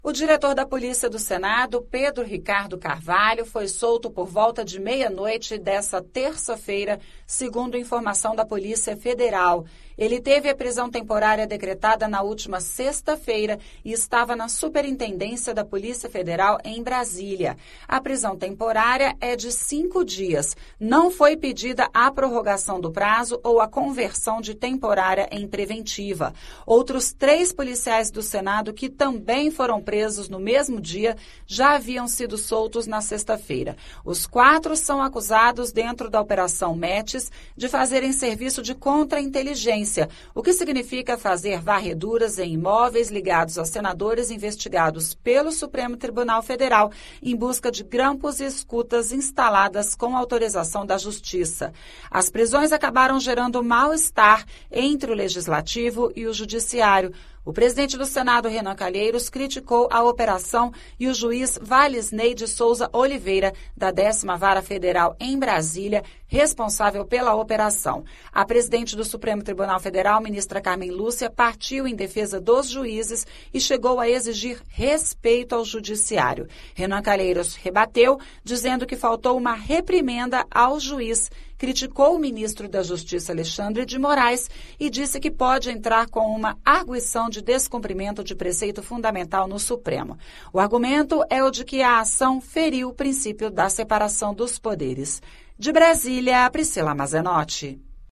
O diretor da Polícia do Senado, Pedro Ricardo Carvalho, foi solto por volta de meia-noite dessa terça-feira, segundo informação da Polícia Federal. Ele teve a prisão temporária decretada na última sexta-feira e estava na Superintendência da Polícia Federal em Brasília. A prisão temporária é de 5 dias. Não foi pedida a prorrogação do prazo ou a conversão de temporária em preventiva. Outros 3 policiais do Senado que também foram presos no mesmo dia já haviam sido soltos na sexta-feira. Os 4 são acusados dentro da Operação Metis de fazerem serviço de contra-inteligência, o que significa fazer varreduras em imóveis ligados a senadores investigados pelo Supremo Tribunal Federal em busca de grampos e escutas instaladas com autorização da Justiça. As prisões acabaram gerando mal-estar entre o Legislativo e o Judiciário. O presidente do Senado, Renan Calheiros, criticou a operação e o juiz Valisney de Souza Oliveira, da 10ª Vara Federal em Brasília, responsável pela operação. A presidente do Supremo Tribunal Federal, ministra Carmen Lúcia, partiu em defesa dos juízes e chegou a exigir respeito ao judiciário. Renan Calheiros rebateu, dizendo que faltou uma reprimenda ao juiz. Criticou o ministro da Justiça, Alexandre de Moraes, e disse que pode entrar com uma arguição de descumprimento de preceito fundamental no Supremo. O argumento é o de que a ação feriu o princípio da separação dos poderes. De Brasília, Priscila Mazenotti.